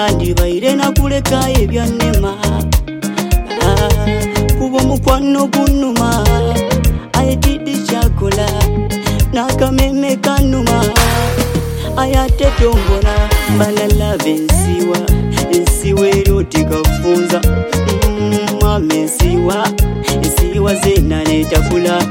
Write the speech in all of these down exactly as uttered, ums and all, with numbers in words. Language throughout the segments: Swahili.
kandi baire na kuleka ebyannema kuba mukwano gunuma ayetidi chakola nakameme kanuma ayate tombona balala bensiwa ensiwa erotikafunza mamensiwa ensiwa zenaletakula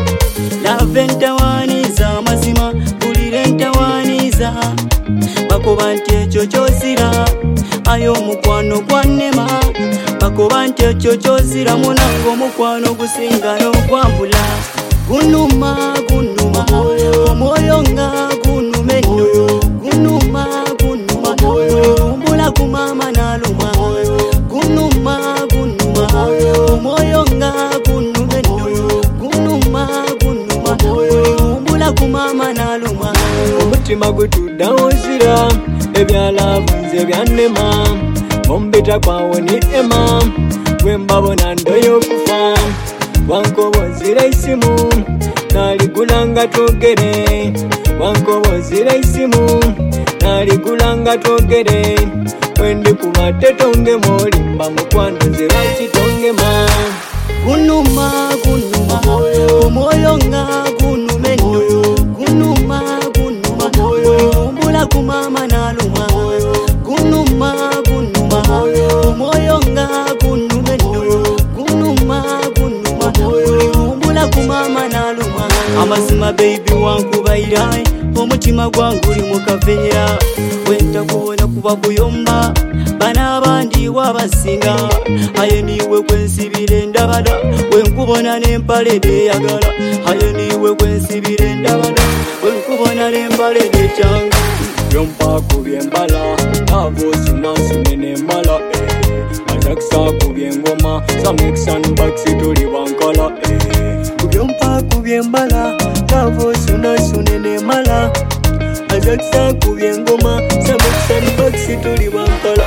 laventawaniza mazima kulirentawaniza bakoba nti ekyo kyozira ayo mukwano gwanema bakoba nti ekyo kyozira munango omukwano gusinga n'okwambula gunuma gunuma omwoyo nga gunume nno gunuma gunuma kumbula kumama naluma gunuma gunuma omwoyo nga gunume nno gunuma gunuma kumbula kumama naluma omutima gutuddawo zira ebyalabunze byannema ombita kwawo ni ema wembabona ndoyokufa wankobozira isimu naligulanga twogere wankobozira isimu naligulanga twogere wendi kubadde tongema olimba mukwano nze lwaki tongema gunuma gunuma omwoyo nga gunume nno gunuma gunuma kumbula kumama naluma gunuma gunuma omwoyo nga gunume nno gunuma gunuma kumbula kumama naluma amazima baby wankubaira omutima gwangu uli mukaveera wentakubona kuba kuyomba bana abandi wabasinga aye niwe kwensibire ndabada wenkubona n'empale deyagala aye niwe kwensibire ndabada wenkubona n'empale dekyanga yompa kubyembala avosunasune nembala ajakisa kubyengoma sameksan baksi tuli bankala kubyompa kubyembala avosunasune nembala ajakisa kubyengoma sameksan baksi tuli bankala